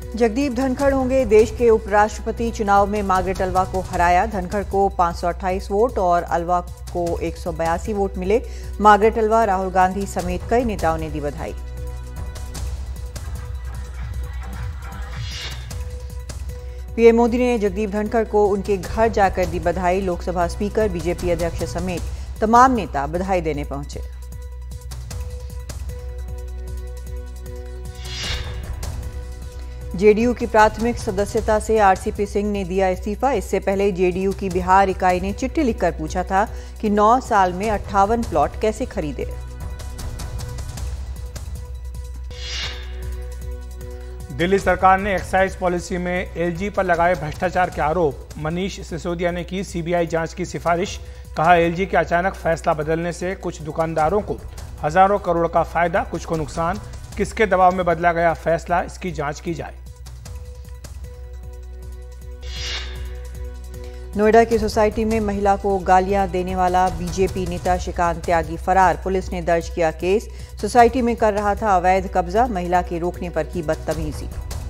जगदीप धनखड़ होंगे देश के उपराष्ट्रपति। चुनाव में मार्गरेट अल्वा को हराया। धनखड़ को 528 वोट और अल्वा को 182 वोट मिले। मार्गरेट अल्वा, राहुल गांधी समेत कई नेताओं ने दी बधाई। पीएम मोदी ने जगदीप धनखड़ को उनके घर जाकर दी बधाई। लोकसभा स्पीकर, बीजेपी अध्यक्ष समेत तमाम नेता बधाई देने पहुंचे। जेडीयू की प्राथमिक सदस्यता से आरसीपी सिंह ने दिया इस्तीफा। इससे पहले जेडीयू की बिहार इकाई ने चिट्ठी लिखकर पूछा था कि 9 साल में 58 प्लॉट कैसे खरीदे। दिल्ली सरकार ने एक्साइज पॉलिसी में एलजी पर लगाए भ्रष्टाचार के आरोप। मनीष सिसोदिया ने की सीबीआई जांच की सिफारिश। कहा, एलजी के अचानक फैसला बदलने से कुछ दुकानदारों को हजारों करोड़ का फायदा, कुछ को नुकसान। किसके दबाव में बदला गया फैसला, इसकी जांच की जाए। नोएडा की सोसाइटी में महिला को गालियां देने वाला बीजेपी नेता श्रीकांत त्यागी फरार। पुलिस ने दर्ज किया केस। सोसाइटी में कर रहा था अवैध कब्जा, महिला के रोकने पर की बदतमीजी।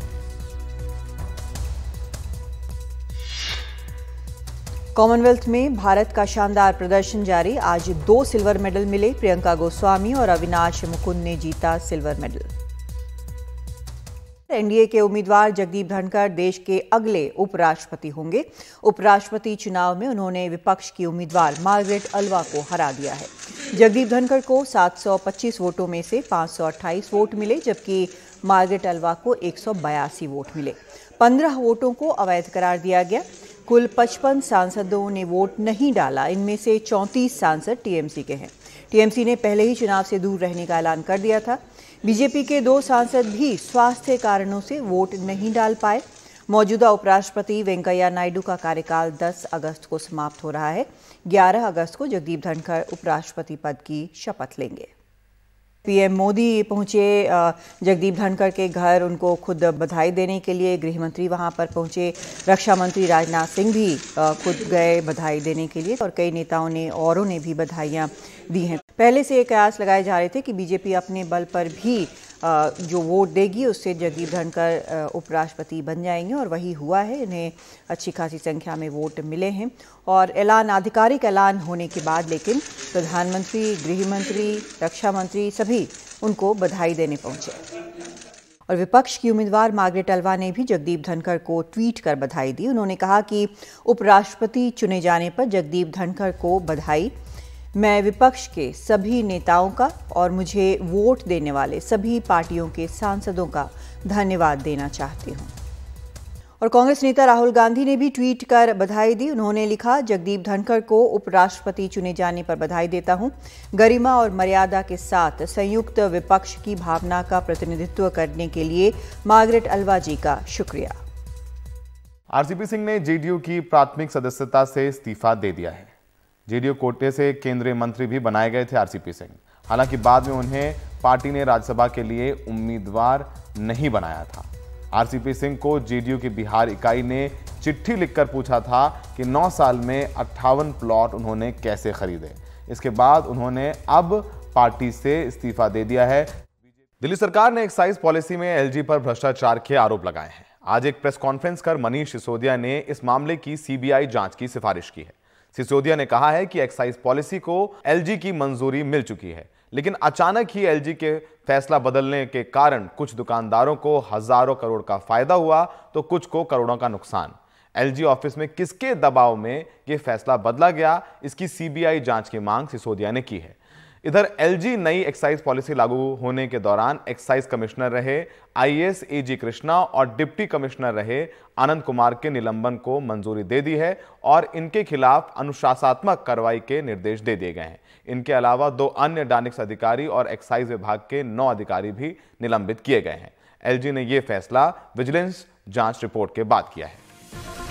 कॉमनवेल्थ में भारत का शानदार प्रदर्शन जारी। आज 2 सिल्वर मेडल मिले। प्रियंका गोस्वामी और अविनाश मुकुंद ने जीता सिल्वर मेडल। एनडीए के उम्मीदवार जगदीप धनखड़ देश के अगले उपराष्ट्रपति होंगे। उपराष्ट्रपति चुनाव में उन्होंने विपक्ष की उम्मीदवार मार्गरेट अल्वा को हरा दिया है। जगदीप धनखड़ को 725 वोटों में से 528 वोट मिले, जबकि मार्गरेट अल्वा को 182 वोट मिले। 15 वोटों को अवैध करार दिया गया। कुल 55 सांसदों ने वोट नहीं डाला। इनमें से 34 सांसद टीएमसी के हैं। टीएमसी ने पहले ही चुनाव से दूर रहने का ऐलान कर दिया था। बीजेपी के 2 सांसद भी स्वास्थ्य कारणों से वोट नहीं डाल पाए। मौजूदा उपराष्ट्रपति वेंकैया नायडू का कार्यकाल 10 अगस्त को समाप्त हो रहा है। 11 अगस्त को जगदीप धनखड़ उपराष्ट्रपति पद की शपथ लेंगे। पीएम मोदी पहुंचे जगदीप धनखड़ के घर, उनको खुद बधाई देने के लिए। गृह मंत्री वहां पर पहुंचे। रक्षा मंत्री राजनाथ सिंह भी खुद गए बधाई देने के लिए और कई नेताओं ने औरों ने भी बधाइयां दी हैं। पहले से ये कयास लगाए जा रहे थे कि बीजेपी अपने बल पर भी जो वोट देगी उससे जगदीप धनखड़ उपराष्ट्रपति बन जाएंगे और वही हुआ है। इन्हें अच्छी खासी संख्या में वोट मिले हैं और आधिकारिक ऐलान होने के बाद लेकिन प्रधानमंत्री, गृह मंत्री, रक्षा मंत्री सभी उनको बधाई देने पहुंचे। और विपक्ष की उम्मीदवार मार्गरेट अल्वा ने भी जगदीप धनखड़ को ट्वीट कर बधाई दी। उन्होंने कहा कि उपराष्ट्रपति चुने जाने पर जगदीप धनखड़ को बधाई। मैं विपक्ष के सभी नेताओं का और मुझे वोट देने वाले सभी पार्टियों के सांसदों का धन्यवाद देना चाहती हूं। और कांग्रेस नेता राहुल गांधी ने भी ट्वीट कर बधाई दी। उन्होंने लिखा, जगदीप धनखड़ को उपराष्ट्रपति चुने जाने पर बधाई देता हूं। गरिमा और मर्यादा के साथ संयुक्त विपक्ष की भावना का प्रतिनिधित्व करने के लिए मार्गरेट अल्वा जी का शुक्रिया। आरसीपी सिंह ने जेडीयू की प्राथमिक सदस्यता से इस्तीफा दे दिया है। जेडीयू कोटे से केंद्रीय मंत्री भी बनाए गए थे आरसीपी सिंह। हालांकि बाद में उन्हें पार्टी ने राज्यसभा के लिए उम्मीदवार नहीं बनाया था। आरसीपी सिंह को जेडीयू की बिहार इकाई ने चिट्ठी लिखकर पूछा था कि 9 साल में 58 प्लॉट उन्होंने कैसे खरीदे। इसके बाद उन्होंने अब पार्टी से इस्तीफा दे दिया है। दिल्ली सरकार ने एक्साइज पॉलिसी में एलजी पर भ्रष्टाचार के आरोप लगाए हैं। आज एक प्रेस कॉन्फ्रेंस कर मनीष सिसोदिया ने इस मामले की सीबीआई जांच की सिफारिश की है। सिसोदिया ने कहा है कि एक्साइज पॉलिसी को एलजी की मंजूरी मिल चुकी है, लेकिन अचानक ही एलजी के फैसला बदलने के कारण कुछ दुकानदारों को हजारों करोड़ का फायदा हुआ तो कुछ को करोड़ों का नुकसान। एलजी ऑफिस में किसके दबाव में यह फैसला बदला गया, इसकी सीबीआई जांच की मांग सिसोदिया ने की है। इधर एलजी नई एक्साइज पॉलिसी लागू होने के दौरान एक्साइज कमिश्नर रहे आईएएस एजी कृष्णा और डिप्टी कमिश्नर रहे आनंद कुमार के निलंबन को मंजूरी दे दी है और इनके खिलाफ अनुशासनात्मक कार्रवाई के निर्देश दे दिए गए हैं। इनके अलावा 2 अन्य डानिक्स अधिकारी और एक्साइज विभाग के 9 अधिकारी भी निलंबित किए गए हैं। एलजी ने यह फैसला विजिलेंस जांच रिपोर्ट के बाद किया है।